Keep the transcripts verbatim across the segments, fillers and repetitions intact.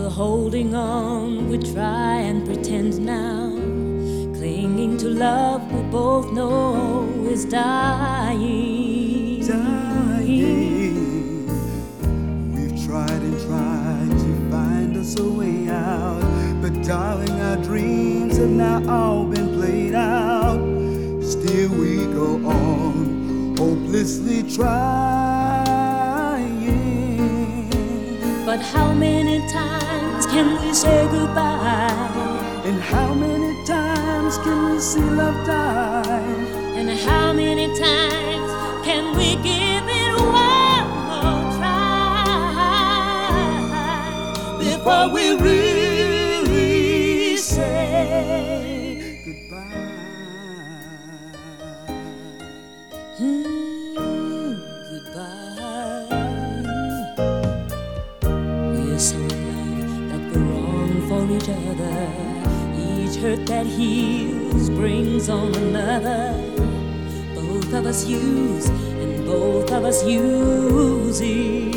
Still holding on, we try and pretend now, clinging to love we both know is dying. Dying. We've tried and tried to find us a way out, but darling, our dreams have now all been played out. Still we go on, hopelessly trying. But how many times can we say goodbye? And how many times can we see love die? And how many times can we give it one more try before we really say goodbye? Mm, goodbye. We're so in love that we're wrong for each other. Each hurt that heals brings on another. Both of us use and both of us using.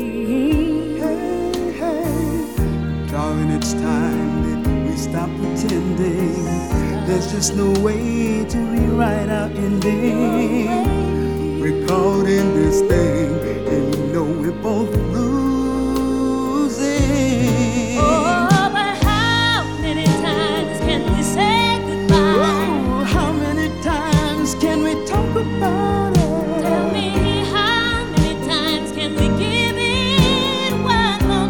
Hey, hey, darling, it's time that we stop pretending. There's just no way to rewrite our ending. We're caught in this thing, and you know we're both losing. Oh, but how many times can we say goodbye? Oh, how many times can we talk about it? Tell me, how many times can we give it one more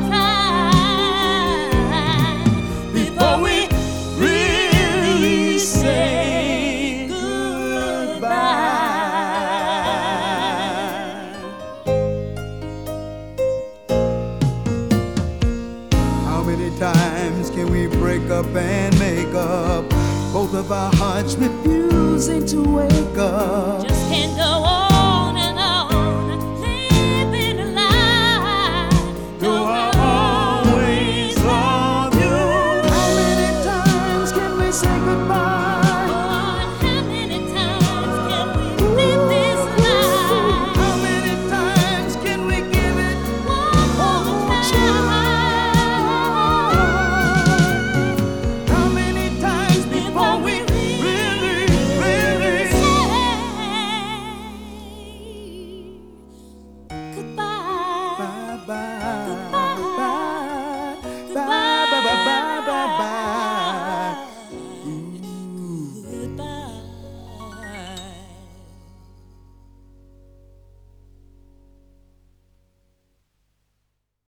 try before we really say goodbye? How many times can we break up and make up? Both of our hearts refusing to wake up. Just can't go on.